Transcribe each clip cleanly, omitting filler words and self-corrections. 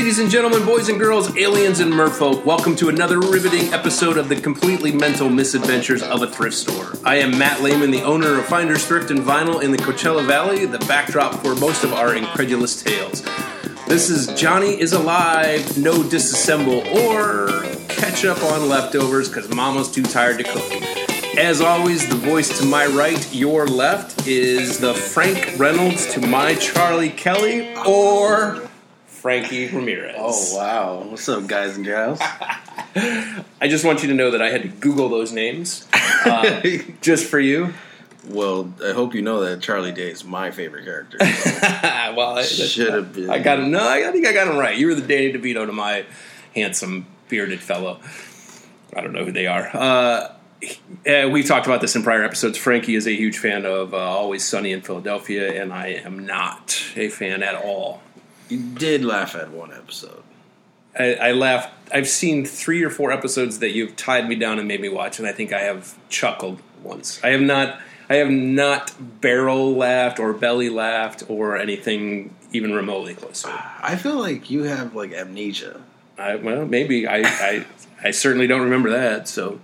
Ladies and gentlemen, boys and girls, aliens and merfolk, welcome to another riveting episode of the completely mental misadventures of a thrift store. I am Matt Lehman, the owner of Finders Thrift and Vinyl in the Coachella Valley, the backdrop for most of our incredulous tales. This is Johnny is Alive, No Disassemble, or Catch Up on Leftovers because Mama's too tired to cook. As always, the voice to my right, your left, is the Frank Reynolds to my Charlie Kelly, or Frankie Ramirez. Oh, wow. What's up, guys and gals? I just want you to know that I had to Google those names just for you. Well, I hope you know that Charlie Day is my favorite character. Well, should have been. I got him. No, I think I got him right. You were the Danny DeVito to my handsome bearded fellow. I don't know who they are. We've talked about this in prior episodes. Frankie is a huge fan of Always Sunny in Philadelphia, and I am not a fan at all. You did laugh at one episode. I laughed. I've seen 3 or 4 episodes that you've tied me down and made me watch, and I think I have chuckled once. I have not barrel laughed or belly laughed or anything even remotely close to it. I feel like you have like amnesia. Well, maybe. I certainly don't remember that. So,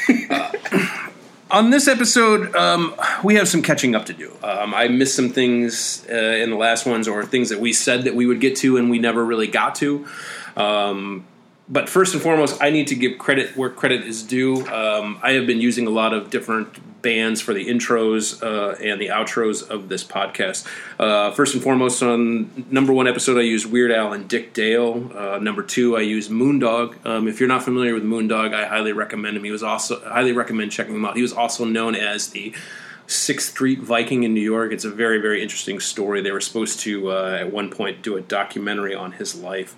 on this episode, we have some catching up to do. I missed some things in the last ones, or things that we said that we would get to and we never really got to. But first and foremost, I need to give credit where credit is due. I have been using a lot of different bands for the intros and the outros of this podcast. First and foremost, on number 1 episode, I used Weird Al and Dick Dale. Number 2, I used Moondog. If you're not familiar with Moondog, I highly recommend him. I highly recommend checking him out. He was also known as the 6th Street Viking in New York. It's a very, very interesting story. They were supposed to, at one point, do a documentary on his life.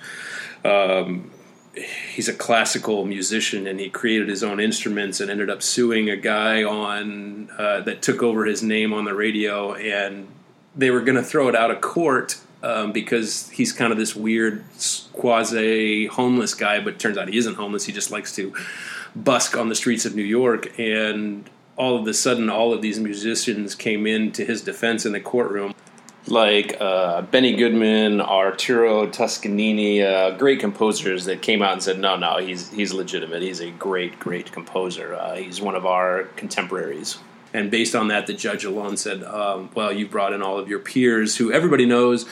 He's a classical musician, and he created his own instruments and ended up suing a guy on that took over his name on the radio, and they were going to throw it out of court because he's kind of this weird quasi-homeless guy, but it turns out he isn't homeless. He just likes to busk on the streets of New York, and all of a sudden, all of these musicians came in to his defense in the courtroom. Like Benny Goodman, Arturo Toscanini, great composers that came out and said, no, he's legitimate. He's a great, great composer. He's one of our contemporaries. And based on that, the judge alone said, well, you brought in all of your peers, who everybody knows.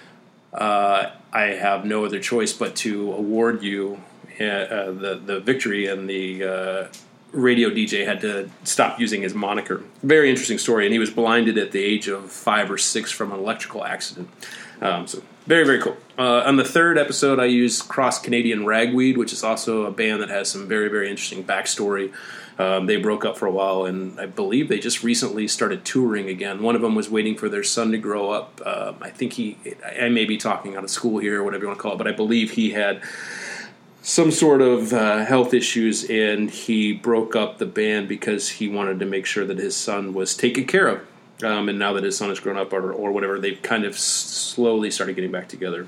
I have no other choice but to award you the victory, and the radio DJ had to stop using his moniker. Very interesting story, and he was blinded at the age of 5 or 6 from an electrical accident. So very, very cool. On the 3rd episode, I used Cross Canadian Ragweed, which is also a band that has some very, very interesting backstory. They broke up for a while, and I believe they just recently started touring again. One of them was waiting for their son to grow up. I think I may be talking out of school here, or whatever you want to call it, but I believe he had some sort of health issues, and he broke up the band because he wanted to make sure that his son was taken care of. And now that his son has grown up or whatever, they've kind of slowly started getting back together.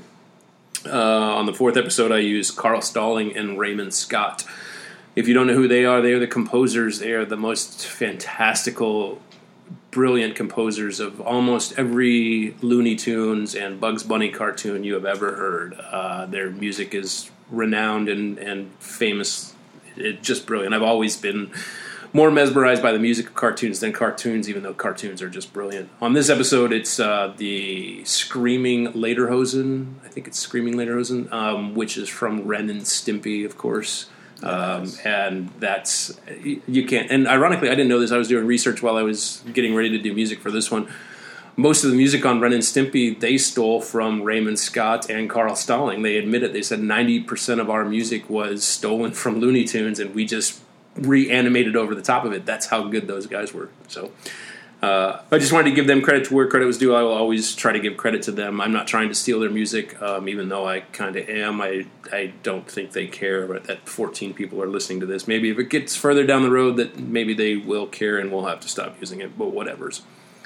On the 4th episode, I used Carl Stalling and Raymond Scott. If you don't know who they are the composers. They are the most fantastical, brilliant composers of almost every Looney Tunes and Bugs Bunny cartoon you have ever heard. Their music is renowned and famous. It's just brilliant. I've always been more mesmerized by the music of cartoons than cartoons, even though cartoons are just brilliant. On this episode, it's the Screaming Lederhosen. I think it's Screaming Lederhosen, which is from Ren and Stimpy, of course. Nice. And that's, you can't, and ironically, I didn't know this. I was doing research while I was getting ready to do music for this one. Most of the music on Ren and Stimpy, they stole from Raymond Scott and Carl Stalling. They admit it. They said 90% of our music was stolen from Looney Tunes, and we just reanimated over the top of it. That's how good those guys were. So I just wanted to give them credit to where credit was due. I will always try to give credit to them. I'm not trying to steal their music, even though I kind of am. I don't think they care, but that 14 people are listening to this. Maybe if it gets further down the road, that maybe they will care and we'll have to stop using it, but whatever's.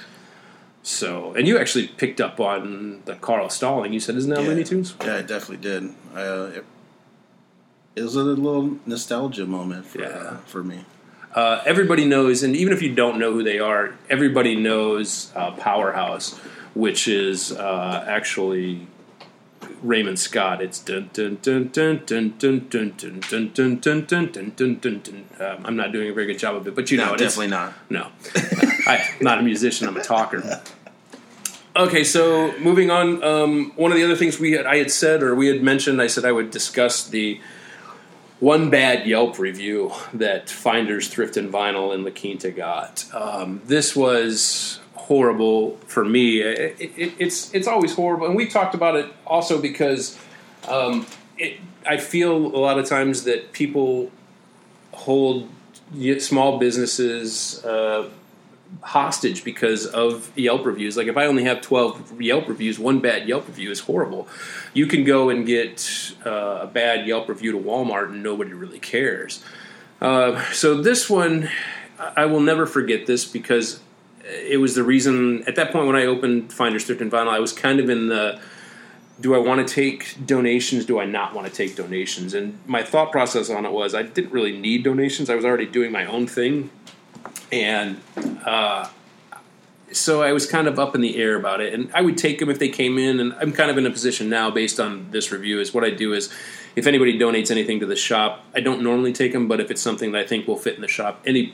So, and you actually picked up on the Carl Stalling. You said, isn't that Looney Tunes? Yeah, I definitely did. It was a little nostalgia moment for me. Everybody knows, and even if you don't know who they are, everybody knows Powerhouse, which is actually Raymond Scott. It's dun dun dun dun dun dun dun dun dun dun dun dun dun dun dun dun. I'm not doing a very good job of it, but you know it. Definitely not. No, I'm not a musician. I'm a talker. Okay, so moving on. One of the other things we had mentioned, I said I would discuss the one bad Yelp review that Finders Thrift and Vinyl in La Quinta got. This was horrible for me. It's always horrible, and we talked about it also because I feel a lot of times that people hold small businesses hostage because of Yelp reviews. Like if I only have 12 Yelp reviews, one bad Yelp review is horrible. You can go and get a bad Yelp review to Walmart and nobody really cares. So this one, I will never forget this because it was the reason, at that point when I opened Finders Thrift and Vinyl, I was kind of in the, do I want to take donations? Do I not want to take donations? And my thought process on it was I didn't really need donations. I was already doing my own thing. And so I was kind of up in the air about it. And I would take them if they came in. And I'm kind of in a position now based on this review is what I do is if anybody donates anything to the shop, I don't normally take them. But if it's something that I think will fit in the shop, any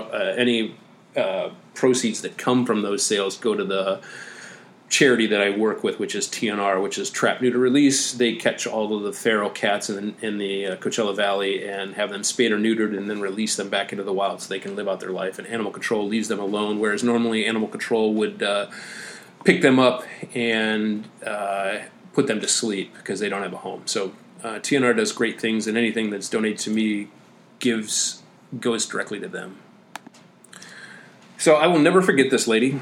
proceeds that come from those sales go to the charity that I work with, which is TNR, which is Trap, Neuter, Release. They catch all of the feral cats in the Coachella Valley and have them spayed or neutered and then release them back into the wild so they can live out their life. And Animal Control leaves them alone, whereas normally Animal Control would pick them up and put them to sleep because they don't have a home. So TNR does great things, and anything that's donated to me goes directly to them. So I will never forget this lady.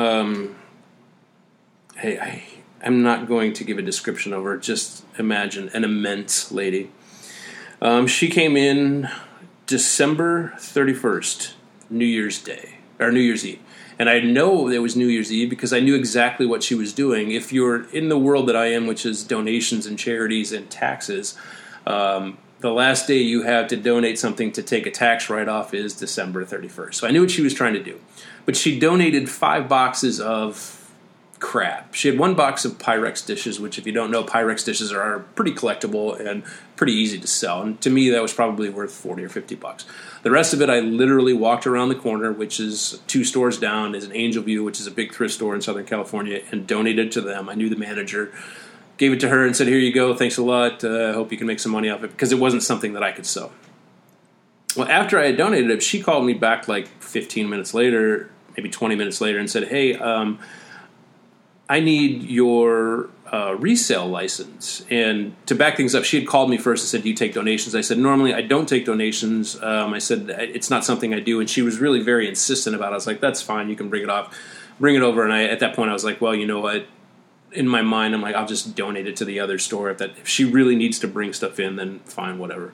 Hey, I'm not going to give a description of her. Just imagine an immense lady. She came in December 31st, New Year's Eve. And I know it was New Year's Eve because I knew exactly what she was doing. If you're in the world that I am, which is donations and charities and taxes, the last day you have to donate something to take a tax write-off is December 31st. So I knew what she was trying to do. But she donated 5 boxes of crap. She had 1 box of Pyrex dishes, which if you don't know, Pyrex dishes are pretty collectible and pretty easy to sell. And to me, that was probably worth 40 or 50 bucks. The rest of it, I literally walked around the corner, which is 2 stores down, is an Angel View, which is a big thrift store in Southern California, and donated to them. I knew the manager. Gave it to her and said, here you go, thanks a lot, I hope you can make some money off it, because it wasn't something that I could sell. Well, after I had donated it, she called me back like 15 minutes later, maybe 20 minutes later, and said, hey, I need your resale license. And to back things up, she had called me first and said, do you take donations? I said, normally I don't take donations. I said, it's not something I do. And she was really very insistent about it. I was like, that's fine, you can bring it over. And at that point I was like, well, you know what? In my mind, I'm like, I'll just donate it to the other store. If she really needs to bring stuff in, then fine, whatever.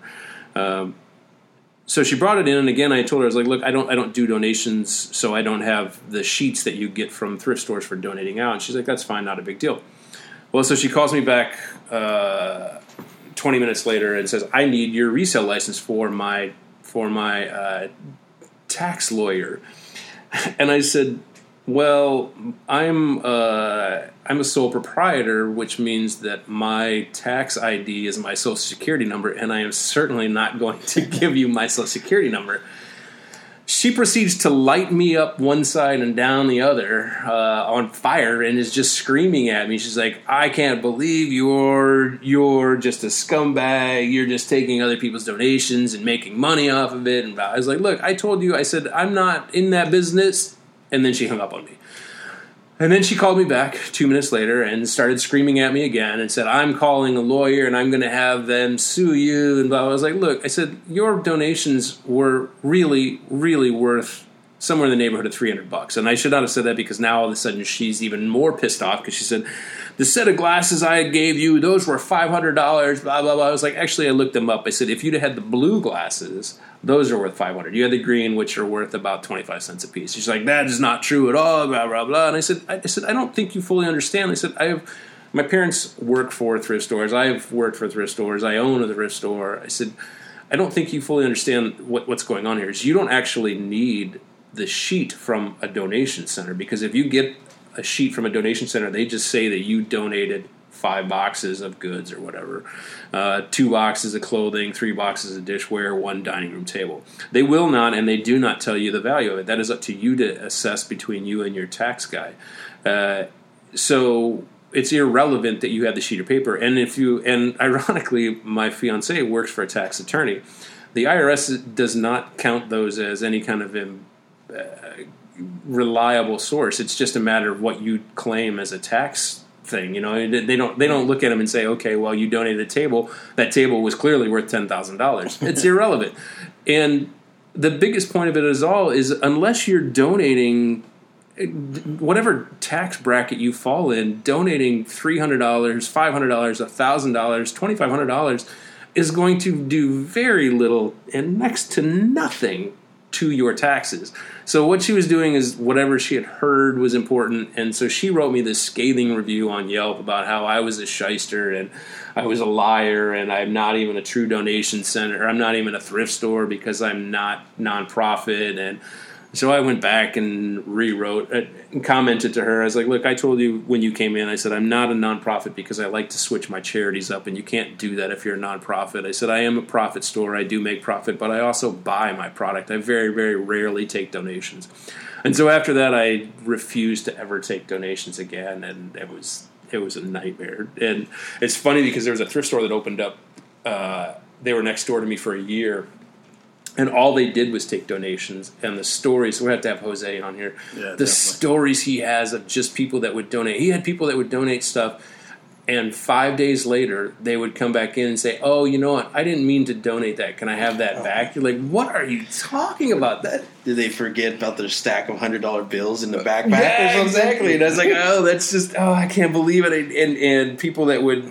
So she brought it in, and again, I told her, I was like, look, I don't do donations, so I don't have the sheets that you get from thrift stores for donating out. And she's like, that's fine, not a big deal. Well, so she calls me back 20 minutes later and says, I need your resale license for my tax lawyer. And I said, well, I'm a sole proprietor, which means that my tax ID is my Social Security number, and I am certainly not going to give you my Social Security number. She proceeds to light me up one side and down the other on fire and is just screaming at me. She's like, I can't believe you're just a scumbag. You're just taking other people's donations and making money off of it. And I was like, look, I told you, I said, I'm not in that business. And then she hung up on me. And then she called me back 2 minutes later and started screaming at me again and said, I'm calling a lawyer and I'm going to have them sue you. And I was like, look, I said, your donations were really, really worth somewhere in the neighborhood of $300. And I should not have said that because now all of a sudden she's even more pissed off because she said, the set of glasses I gave you, those were $500, blah, blah, blah. I was like, actually, I looked them up. I said, if you'd had the blue glasses, those are worth $500. You had the green, which are worth about 25 cents a piece. She's like, that is not true at all, blah, blah, blah. And I said, I don't think you fully understand. I said, my parents work for thrift stores. I've worked for thrift stores. I own a thrift store. I said, I don't think you fully understand what's going on here. Is you don't actually need the sheet from a donation center, because if you get a sheet from a donation center, they just say that you donated 5 boxes of goods or whatever, 2 boxes of clothing, 3 boxes of dishware, 1 dining room table. They will not, and they do not tell you the value of it. That is up to you to assess between you and your tax guy. So it's irrelevant that you have the sheet of paper. And ironically, my fiance works for a tax attorney. The IRS does not count those as any kind of reliable source. It's just a matter of what you claim as a tax thing. They don't look at them and say, okay, well, you donated a table. That table was clearly worth $10,000. It's irrelevant. And the biggest point of it is unless you're donating whatever tax bracket you fall in, donating $300, $500, $1,000, $2,500 is going to do very little and next to nothing to your taxes. So what she was doing is whatever she had heard was important, and so she wrote me this scathing review on Yelp about how I was a shyster and I was a liar and I'm not even a true donation center, or I'm not even a thrift store because I'm not nonprofit. And so I went back and rewrote and commented to her. I was like, look, I told you when you came in, I said, I'm not a nonprofit because I like to switch my charities up, and you can't do that if you're a nonprofit. I said, I am a profit store. I do make profit, but I also buy my product. I very, very rarely take donations. And so after that, I refused to ever take donations again, and it was a nightmare. And it's funny because there was a thrift store that opened up. They were next door to me for a year. And all they did was take donations, and the stories. We have to have Jose on here. Yeah, definitely. Stories he has of just people that would donate. He had people that would donate stuff, and 5 days later they would come back in and say, "Oh, you know what? I didn't mean to donate that. Can I have that back?" You're like, "What are you talking about? That?" Did they forget about their stack of $100 bills in the backpack? Yeah, or something? Exactly. And I was like, "Oh, that's just I can't believe it." And people that would.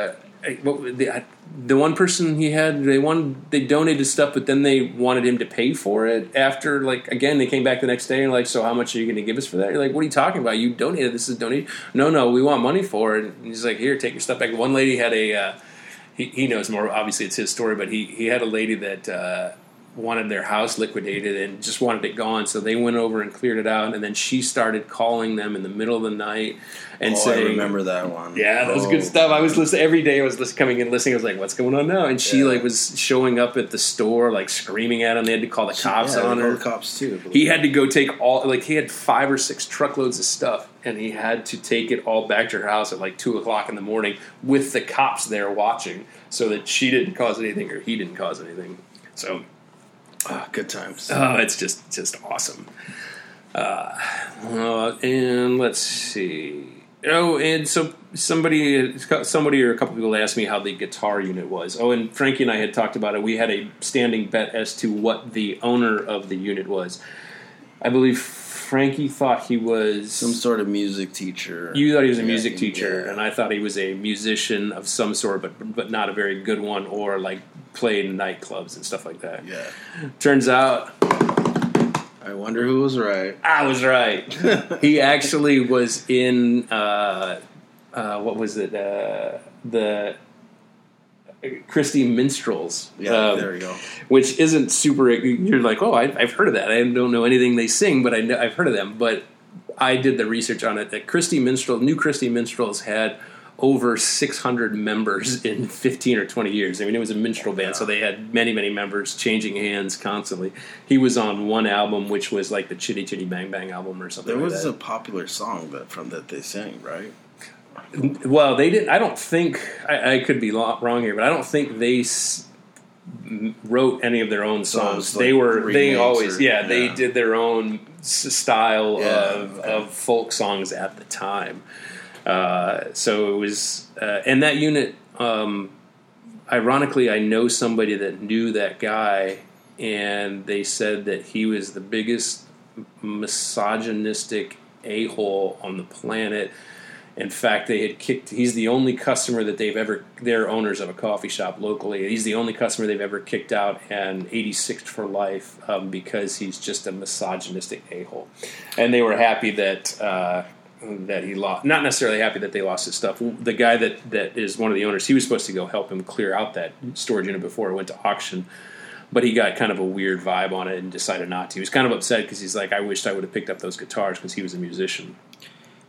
The one person he had, they donated stuff, but then they wanted him to pay for it after, again, they came back the next day and so how much are you going to give us for that? You're like, what are you talking about? You donated. This is donation. No, we want money for it. And he's like, here, take your stuff back. One lady had he knows more, obviously it's his story, but he had a lady that wanted their house liquidated and just wanted it gone, so they went over and cleared it out, and then she started calling them in the middle of the night and saying, I remember that one. Yeah, that was good stuff. I was listening every day. I was coming in listening. I was like, what's going on now? And she was showing up at the store screaming at him. They had to call the cops on her. The cops too. He had to go take he had 5 or 6 truckloads of stuff, and he had to take it all back to her house at 2 o'clock in the morning with the cops there watching, so that she didn't cause anything or he didn't cause anything. So. Good times. It's just awesome. And let's see. Oh, and so somebody or a couple people asked me how the guitar unit was. Oh, and Frankie and I had talked about it. We had a standing bet as to what the owner of the unit was. I believe Frankie thought he was some sort of music teacher. You thought he was a music teacher, and I thought he was a musician of some sort, but not a very good one, or played in nightclubs and stuff like that. Yeah. Turns out, I wonder who was right. I was right. He actually was in what was it? The Christie Minstrels. Yeah, there you go. Which isn't super. You're like, oh, I've heard of that. I don't know anything they sing, but I've heard of them. But I did the research on it. That New Christie Minstrels had over 600 members in 15 or 20 years. I mean, it was a minstrel band, so they had many, many members changing hands constantly. He was on one album, which was the Chitty Chitty Bang Bang album or something. There was a popular song that they sang, right? Well, they didn't. I don't think I could be wrong here, but I don't think they wrote any of their own songs. They did their own style of folk songs at the time. So it was, and that unit, ironically, I know somebody that knew that guy, and they said that he was the biggest misogynistic a-hole on the planet. In fact, he's the only customer that they're owners of a coffee shop locally. He's the only customer they've ever kicked out and 86'd for life because he's just a misogynistic a-hole. And they were happy that he lost, not necessarily happy that they lost his stuff. The guy that is one of the owners, he was supposed to go help him clear out that storage unit before it went to auction, but he got kind of a weird vibe on it and decided not to. He was kind of upset because he's like, I wished I would have picked up those guitars because he was a musician.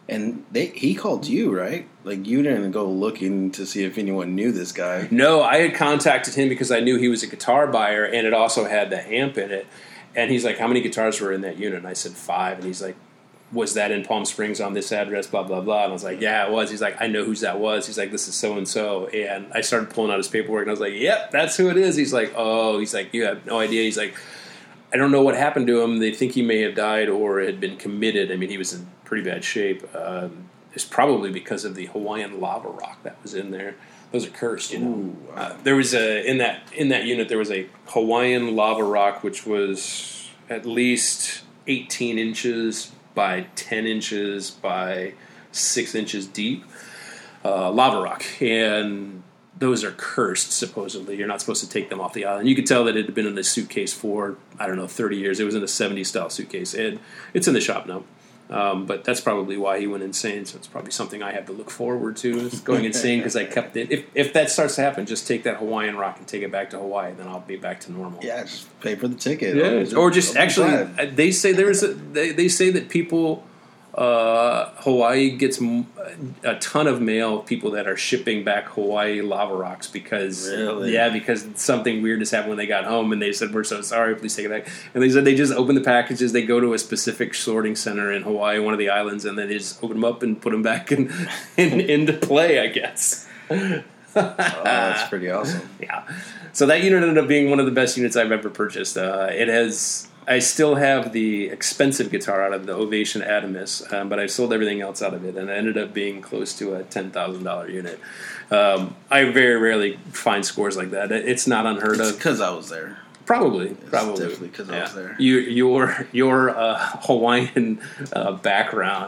And he called you, right? Like, you didn't go looking to see if anyone knew this guy. No, I had contacted him because I knew he was a guitar buyer, and it also had the amp in it. And he's like, how many guitars were in that unit? And I said 5. And he's like, was that in Palm Springs on this address, blah, blah, blah. And I was like, yeah, it was. He's like, I know whose that was. He's like, this is so-and-so. And I started pulling out his paperwork, and I was like, yep, that's who it is. He's like, oh, he's like, you have no idea. He's like, I don't know what happened to him. They think he may have died or had been committed. I mean, he was in pretty bad shape. It's probably because of the Hawaiian lava rock that was in there. Those are cursed, you know. Ooh, wow. There was in that unit there was a Hawaiian lava rock which was at least 18 inches by 10 inches by 6 inches deep. Lava rock, and those are cursed, supposedly. You're not supposed to take them off the island. You could tell that it had been in a suitcase for, 30 years. It was in a 70s-style suitcase. And it's in the shop now. But that's probably why he went insane. So it's probably something I have to look forward to, is going insane because I kept it. If that starts to happen, just take that Hawaiian rock and take it back to Hawaii. Then I'll be back to normal. Yeah, just pay for the ticket. Yeah. Or just actually, they say they say that people... Hawaii gets a ton of mail of people that are shipping back Hawaii lava rocks because something weird has happened when they got home, and they said, we're so sorry, please take it back. And they said they just open the packages, they go to a specific sorting center in Hawaii, one of the islands, and then they just open them up and put them back into play, I guess. Oh, that's pretty awesome. Yeah. So that unit ended up being one of the best units I've ever purchased. I still have the expensive guitar out of the Ovation Adamus, but I sold everything else out of it, and it ended up being close to a $10,000 unit. I very rarely find scores like that. It's not unheard of. It's because I was there. Probably. It's definitely because I was there. Your Hawaiian background,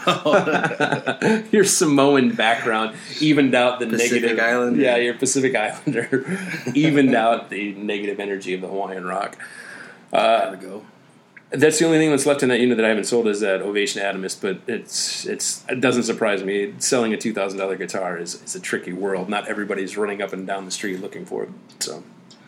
your Samoan background evened out the Pacific negative. Islander. Yeah, your Pacific Islander evened out the negative energy of the Hawaiian rock. Gotta go. That's the only thing that's left in that unit that I haven't sold is that Ovation Adamus, but it doesn't surprise me. Selling a $2,000 guitar is a tricky world. Not everybody's running up and down the street looking for it. So,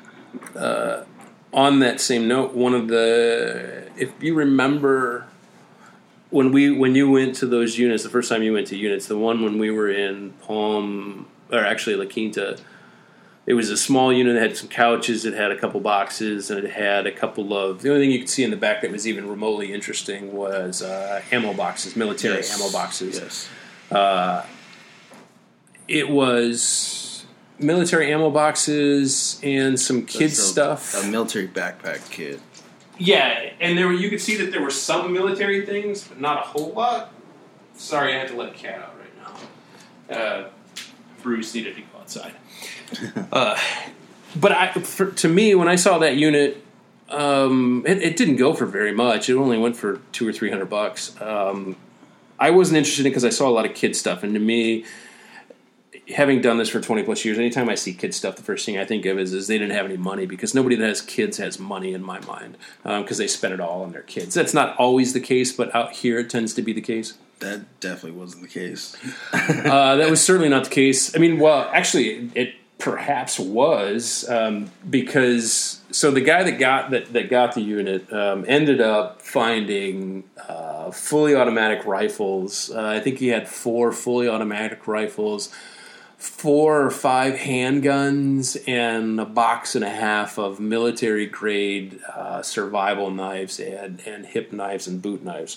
on that same note, if you remember when you went to those units, the first time you went to units, the one when we were in La Quinta. It was a small unit. It had some couches. It had a couple boxes, and it had a couple of... The only thing you could see in the back that was even remotely interesting was ammo boxes, military ammo boxes. Yes. It was military ammo boxes and some kids stuff. A military backpack kit. Yeah, and you could see that there were some military things, but not a whole lot. Sorry, I had to let a cat out right now. Bruce needed to go outside. But to me, when I saw that unit, it didn't go for very much. It only went for $200 or $300. I wasn't interested in it because I saw a lot of kid stuff, and to me, having done this for 20 plus years, anytime I see kid stuff, the first thing I think of is they didn't have any money, because nobody that has kids has money in my mind, because they spend it all on their kids. That's not always the case, but out here it tends to be the case. That definitely wasn't the case. That was certainly not the case. I mean, well, actually, it perhaps was, because the guy that got the unit ended up finding fully automatic rifles. I think he had 4 fully automatic rifles, 4 or 5 handguns, and a box and a half of military grade survival knives and hip knives and boot knives.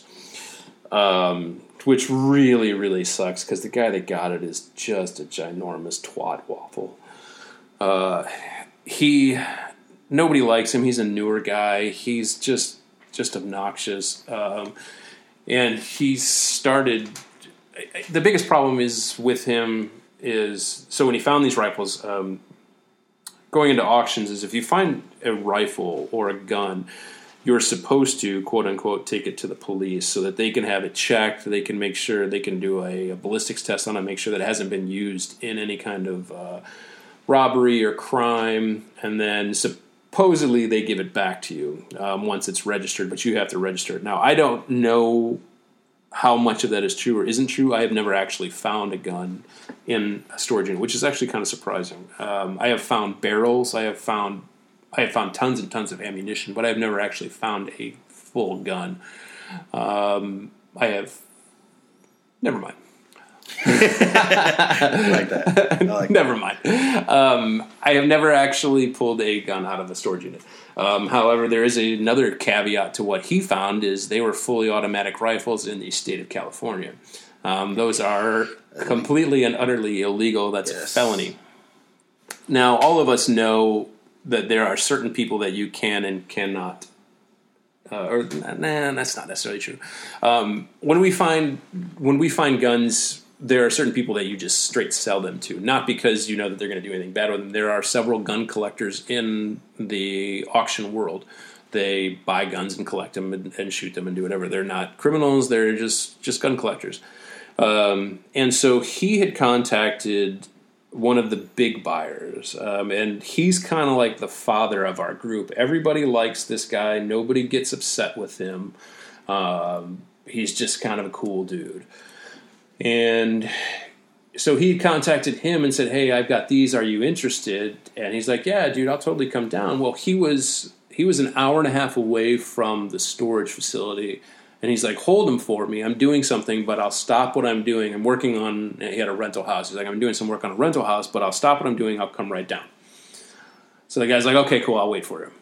Which really, really sucks, because the guy that got it is just a ginormous twat waffle. Nobody likes him. He's a newer guy. He's just obnoxious. And he started... The biggest problem is with him is... So when he found these rifles, going into auctions, is if you find a rifle or a gun... You're supposed to, quote-unquote, take it to the police so that they can have it checked, they can make sure, they can do a ballistics test on it, make sure that it hasn't been used in any kind of robbery or crime, and then supposedly they give it back to you once it's registered, but you have to register it. Now, I don't know how much of that is true or isn't true. I have never actually found a gun in a storage unit, which is actually kind of surprising. I have found barrels, I have found tons and tons of ammunition, but I've never actually found a full gun. I have Never mind. I like that. Never mind. I have never actually pulled a gun out of a storage unit. However, there is another caveat to what he found is they were fully automatic rifles in the state of California. Those are completely and utterly illegal. That's a felony. Now, all of us know that there are certain people that you can and cannot. That's not necessarily true. When we find guns, there are certain people that you just straight sell them to, not because you know that they're going to do anything bad with them. There are several gun collectors in the auction world. They buy guns and collect them and shoot them and do whatever. They're not criminals. They're just gun collectors. And so he had contacted one of the big buyers, and he's kind of like the father of our group. Everybody likes this guy. Nobody gets upset with him. He's just kind of a cool dude. And so he contacted him and said, "Hey, I've got these. Are you interested?" And he's like, "Yeah, dude, I'll totally come down." Well, he was an hour and a half away from the storage facility, and he's like, "Hold them for me. I'm doing something, but I'll stop what I'm doing. I'm working on." He had a rental house. He's like, "I'm doing some work on a rental house, but I'll stop what I'm doing. I'll come right down." So the guy's like, "Okay, cool. I'll wait for him."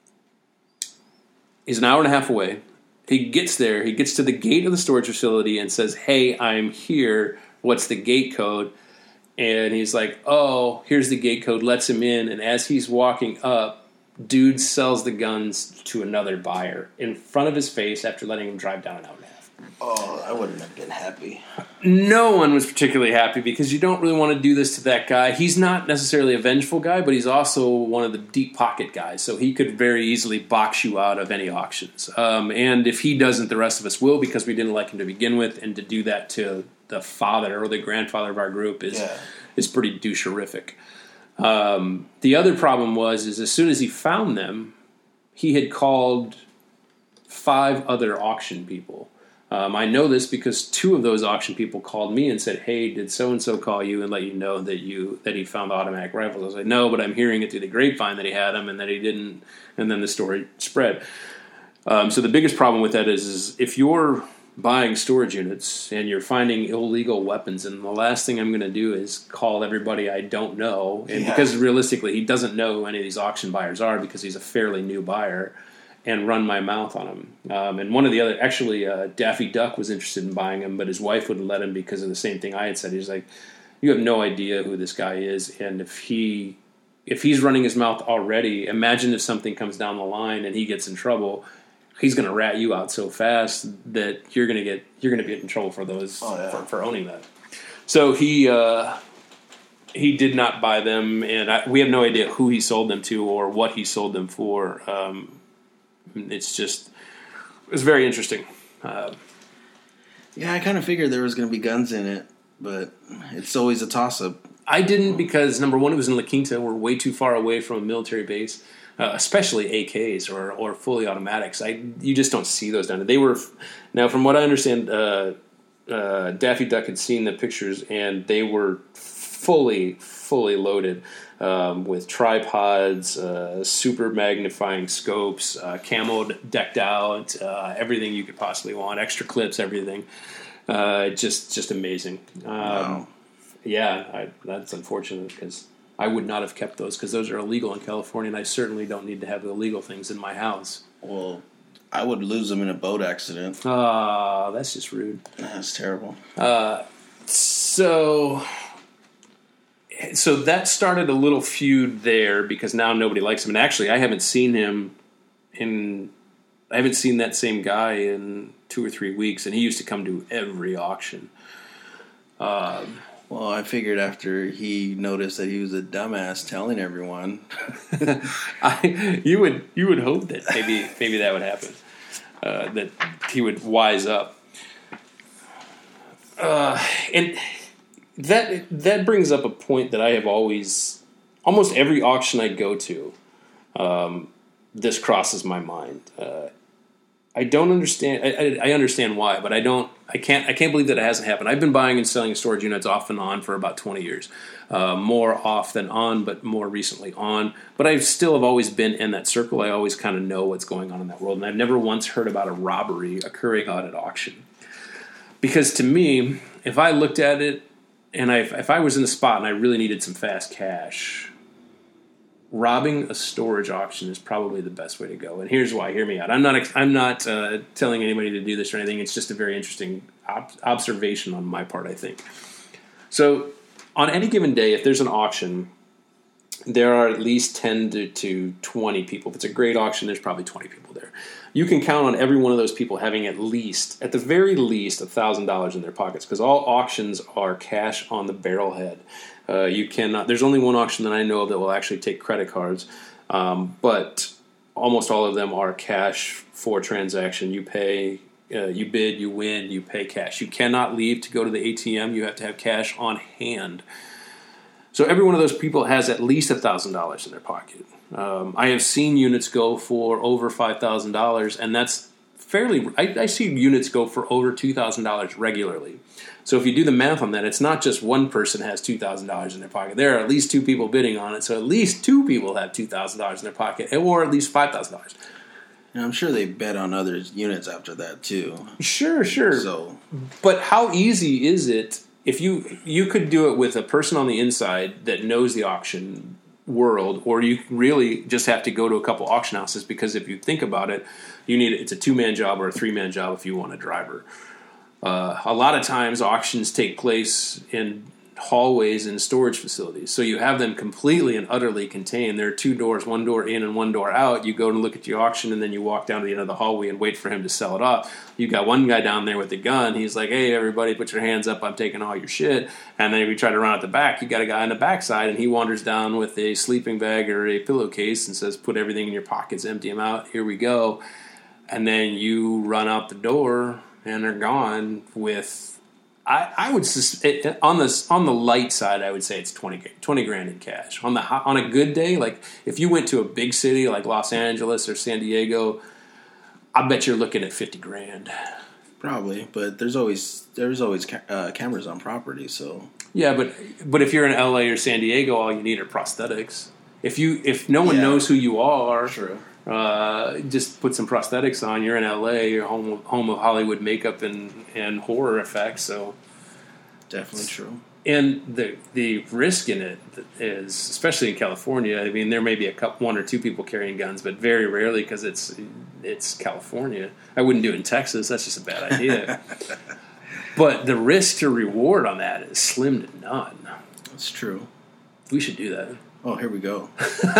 He's an hour and a half away. He gets there. He gets to the gate of the storage facility and says, "Hey, I'm here. What's the gate code?" And he's like, "Oh, here's the gate code." Lets him in. And as he's walking up, dude sells the guns to another buyer in front of his face after letting him drive down an hour and a half. Oh, I wouldn't have been happy. No one was particularly happy because you don't really want to do this to that guy. He's not necessarily a vengeful guy, but he's also one of the deep pocket guys, so he could very easily box you out of any auctions. And if he doesn't, the rest of us will, because we didn't like him to begin with, and to do that to the father or the grandfather of our group is pretty doucherific. The other problem was as soon as he found them, he had called 5 other auction people. I know this because 2 of those auction people called me and said, "Hey, did so-and-so call you and let you know that he found the automatic rifles?" I was like, "No, but I'm hearing it through the grapevine that he had them and that he didn't," and then the story spread. So the biggest problem with that is if you're buying storage units and you're finding illegal weapons, and the last thing I'm going to do is call everybody I don't know, and because realistically he doesn't know who any of these auction buyers are because he's a fairly new buyer, and run my mouth on him. And one of the other, actually, Daffy Duck was interested in buying him, but his wife wouldn't let him because of the same thing I had said. He's like, "You have no idea who this guy is, and if he's running his mouth already, imagine if something comes down the line and he gets in trouble. He's going to rat you out so fast that you're going to get in trouble for those for owning that." So he did not buy them, and we have no idea who he sold them to or what he sold them for. It was very interesting. I kind of figured there was going to be guns in it, but it's always a toss-up. I didn't because, number one, it was in La Quinta. We're way too far away from a military base, especially AKs or fully automatics. You just don't see those down there. They were, now from what I understand, Daffy Duck had seen the pictures, and they were fully loaded. With tripods, super magnifying scopes, camoed, decked out, everything you could possibly want, extra clips, everything. Just amazing. Wow. That's unfortunate because I would not have kept those because those are illegal in California, and I certainly don't need to have illegal things in my house. Well, I would lose them in a boat accident. That's just rude. That's terrible. So that started a little feud there because now nobody likes him. And actually, I haven't seen that same guy in 2 or 3 weeks, and he used to come to every auction. Well, I figured after he noticed that he was a dumbass telling everyone. You would hope that maybe that would happen, that he would wise up. And that brings up a point that I have always, almost every auction I go to, this crosses my mind. I don't understand. I understand why, but I can't believe that it hasn't happened. I've been buying and selling storage units off and on for about 20 years, more off than on, but more recently on. But I still have always been in that circle. I always kind of know what's going on in that world, and I've never once heard about a robbery occurring out at auction. Because to me, if I looked at it and if I was in a spot and I really needed some fast cash, robbing a storage auction is probably the best way to go. And here's why. Hear me out. I'm not telling anybody to do this or anything. It's just a very interesting observation on my part, I think. So on any given day, if there's an auction, there are at least 10 to 20 people. If it's a great auction, there's probably 20 people there. You can count on every one of those people having at the very least, $1,000 in their pockets, because all auctions are cash on the barrelhead. You cannot. There's only one auction that I know of that will actually take credit cards, but almost all of them are cash for transaction. You pay, you bid, you win, you pay cash. You cannot leave to go to the ATM. You have to have cash on hand. So every one of those people has at least $1,000 in their pocket. I have seen units go for over $5,000, and that's fairly. I see units go for over $2,000 regularly. So if you do the math on that, it's not just one person has $2,000 in their pocket. There are at least two people bidding on it, so at least two people have $2,000 in their pocket, or at least $5,000. And I'm sure they bet on other units after that too. Sure. So, but how easy is it? If you could do it with a person on the inside that knows the auction world, or you really just have to go to a couple auction houses, because if you think about it, it's a 2-man job or a 3-man job if you want a driver. A lot of times auctions take place in hallways and storage facilities, so you have them completely and utterly contained. There are 2 doors, 1 door in and 1 door out. You go to look at the auction, and then you walk down to the end of the hallway and wait for him to sell it off. You got one guy down there with a gun. He's like, "Hey, everybody, put your hands up. I'm taking all your shit." And then if you try to run out the back, you got a guy on the backside, and he wanders down with a sleeping bag or a pillowcase and says, "Put everything in your pockets, empty them out. Here we go." And then you run out the door, and they're gone with. I would on the light side, I would say it's 20 grand in cash. On a good day, like if you went to a big city like Los Angeles or San Diego, I bet you're looking at 50 grand. Probably, but there's always cameras on property, so yeah. But if you're in LA or San Diego, all you need are prosthetics. If no one knows who you are, true. Just put some prosthetics on. You're in LA, you're home of Hollywood makeup and horror effects. So definitely true. And the risk in it is, especially in California. I mean, there may be 1 or 2 people carrying guns, but very rarely, because it's California. I wouldn't do it in Texas. That's just a bad idea. But the risk to reward on that is slim to none. That's true. We should do that. Oh, here we go.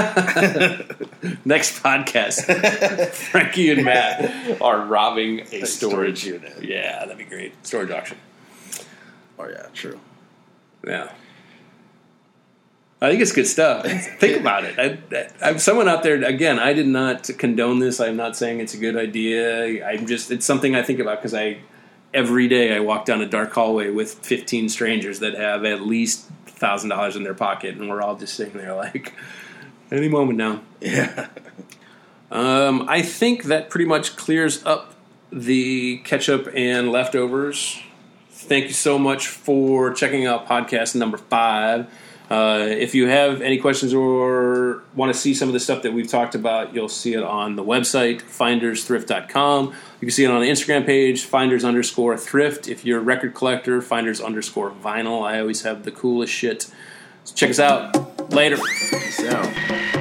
Next podcast, Frankie and Matt are robbing a storage unit. Yeah, that'd be great. Storage auction. Oh, yeah, true. Yeah. I think it's good stuff. Think about it. I'm someone out there, again, I did not condone this. I'm not saying it's a good idea. It's something I think about, because every day I walk down a dark hallway with 15 strangers that have at least $1,000 in their pocket, and we're all just sitting there like, any moment now. Yeah. I think that pretty much clears up the ketchup and leftovers. Thank you so much for checking out podcast number 5. If you have any questions or want to see some of the stuff that we've talked about, you'll see it on the website, findersthrift.com. You can see it on the Instagram page, finders_thrift. If you're a record collector, finders_vinyl. I always have the coolest shit. So check us out. Later. Peace out.